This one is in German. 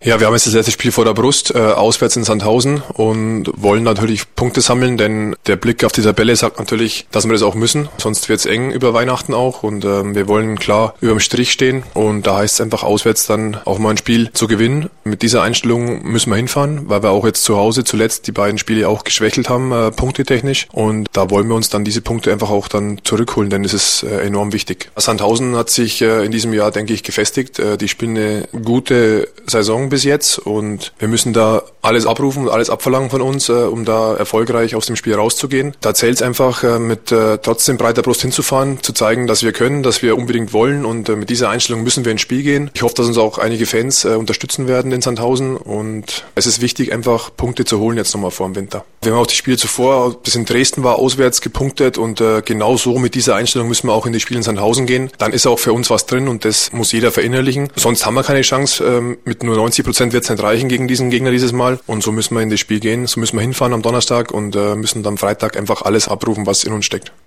Ja, wir haben jetzt das letzte Spiel vor der Brust, auswärts in Sandhausen und wollen natürlich Punkte sammeln, denn der Blick auf die Tabelle sagt natürlich, dass wir das auch müssen, sonst wird's eng über Weihnachten auch und wir wollen klar überm Strich stehen und da heißt es einfach auswärts dann auch mal ein Spiel zu gewinnen. Mit dieser Einstellung müssen wir hinfahren, weil wir auch jetzt zu Hause zuletzt die beiden Spiele auch geschwächelt haben, punktetechnisch, und da wollen wir uns dann diese Punkte einfach auch dann zurückholen, denn es ist enorm wichtig. Sandhausen hat sich in diesem Jahr, denke ich, gefestigt. Die spielen eine gute Saison bis jetzt und wir müssen da alles abrufen und alles abverlangen von uns, um da erfolgreich aus dem Spiel rauszugehen. Da zählt es einfach, mit trotzdem breiter Brust hinzufahren, zu zeigen, dass wir können, dass wir unbedingt wollen, und mit dieser Einstellung müssen wir ins Spiel gehen. Ich hoffe, dass uns auch einige Fans unterstützen werden in Sandhausen, und es ist wichtig, einfach Punkte zu holen jetzt nochmal vor dem Winter. Wir haben auch die Spiele zuvor, bis in Dresden war, auswärts gepunktet, und genau so mit dieser Einstellung müssen wir auch in die Spiele in Sandhausen gehen. Dann ist auch für uns was drin und das muss jeder verinnerlichen. Sonst haben wir keine Chance. Mit nur 90% wird es nicht reichen gegen diesen Gegner dieses Mal, und so müssen wir in das Spiel gehen, so müssen wir hinfahren am Donnerstag und müssen dann am Freitag einfach alles abrufen, was in uns steckt.